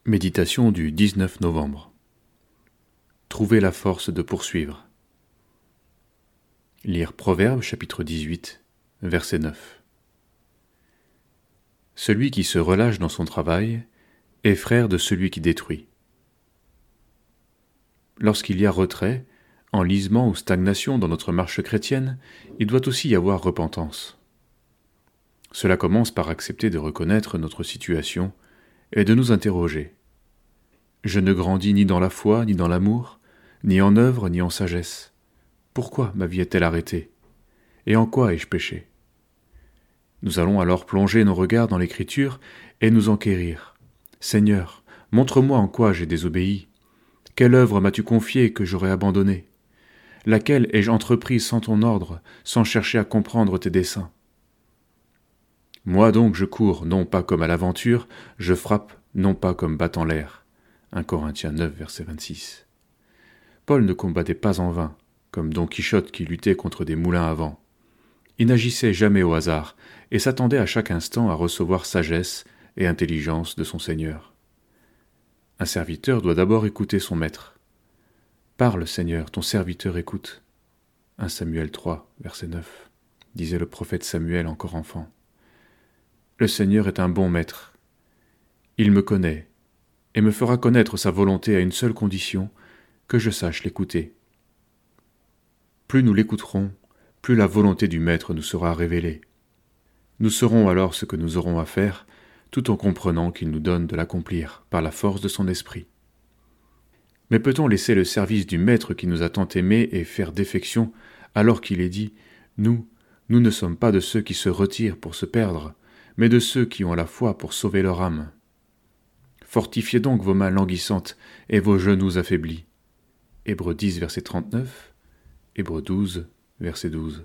Méditation du 19 novembre. Trouver la force de poursuivre. Lire Proverbes chapitre 18, verset 9. Celui qui se relâche dans son travail est frère de celui qui détruit. Lorsqu'il y a retrait, enlisement ou stagnation dans notre marche chrétienne, il doit aussi y avoir repentance. Cela commence par accepter de reconnaître notre situation et de nous interroger. Je ne grandis ni dans la foi, ni dans l'amour, ni en œuvre, ni en sagesse. Pourquoi ma vie est-elle arrêtée? Et en quoi ai-je péché? Nous allons alors plonger nos regards dans l'Écriture et nous enquérir. Seigneur, montre-moi en quoi j'ai désobéi. Quelle œuvre m'as-tu confiée que j'aurais abandonnée? Laquelle ai-je entreprise sans ton ordre, sans chercher à comprendre tes desseins? Moi donc je cours, non pas comme à l'aventure, je frappe, non pas comme battant l'air. 1 Corinthiens 9, verset 26. Paul ne combattait pas en vain, comme Don Quichotte qui luttait contre des moulins à vent. Il n'agissait jamais au hasard, et s'attendait à chaque instant à recevoir sagesse et intelligence de son Seigneur. Un serviteur doit d'abord écouter son maître. Parle, Seigneur, ton serviteur écoute. 1 Samuel 3, verset 9, disait le prophète Samuel encore enfant. Le Seigneur est un bon maître. Il me connaît et me fera connaître sa volonté à une seule condition, que je sache l'écouter. Plus nous l'écouterons, plus la volonté du Maître nous sera révélée. Nous saurons alors ce que nous aurons à faire, tout en comprenant qu'il nous donne de l'accomplir par la force de son esprit. Mais peut-on laisser le service du Maître qui nous a tant aimés et faire défection, alors qu'il est dit « Nous ne sommes pas de ceux qui se retirent pour se perdre, mais de ceux qui ont la foi pour sauver leur âme. Fortifiez donc vos mains languissantes et vos genoux affaiblis. » Hébreux 10, verset 39, Hébreux 12, verset 12.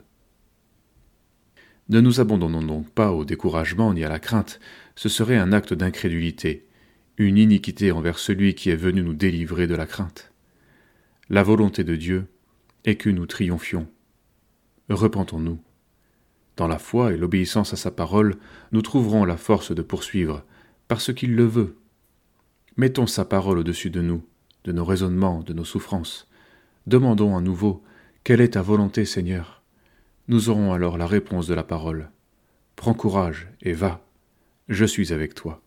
Ne nous abandonnons donc pas au découragement ni à la crainte, ce serait un acte d'incrédulité, une iniquité envers celui qui est venu nous délivrer de la crainte. La volonté de Dieu est que nous triomphions. Repentons-nous. Dans la foi et l'obéissance à sa parole, nous trouverons la force de poursuivre, parce qu'il le veut. Mettons sa parole au-dessus de nous, de nos raisonnements, de nos souffrances. Demandons à nouveau, quelle est ta volonté, Seigneur? Nous aurons alors la réponse de la parole. Prends courage et va, je suis avec toi.